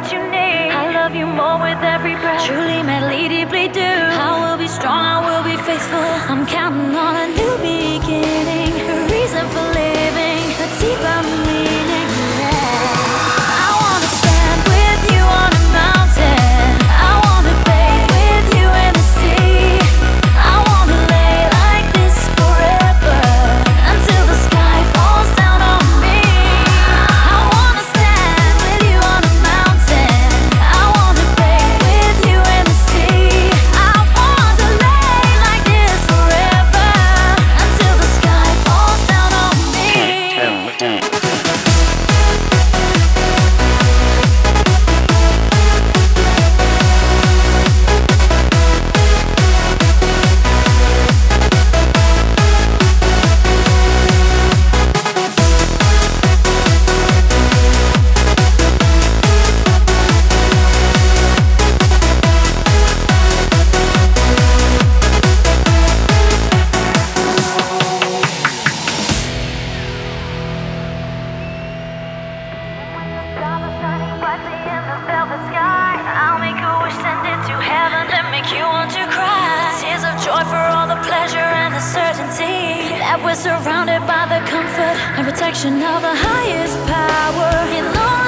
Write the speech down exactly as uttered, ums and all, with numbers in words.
what you need. I love you more with every breath. Truly, madly, deeply do. I will be strong, I will be faithful. I'm counting on a new beginning, a reason for living, a deeper meaning. Yeah. I wanna stand with you on a mountain. I wanna bathe with you in the sea. I wanna lay like this forever until the sky falls down on me. I wanna stand with you on a mountain. I wanna bathe with you in the sea. I want to lay like this forever until the sky falls down on me. Stars shining brightly in the velvet sky. I'll make a wish, send it to heaven, and make you want to cry. Tears of joy for all the pleasure and the certainty that we're surrounded by the comfort and protection of the highest power. In all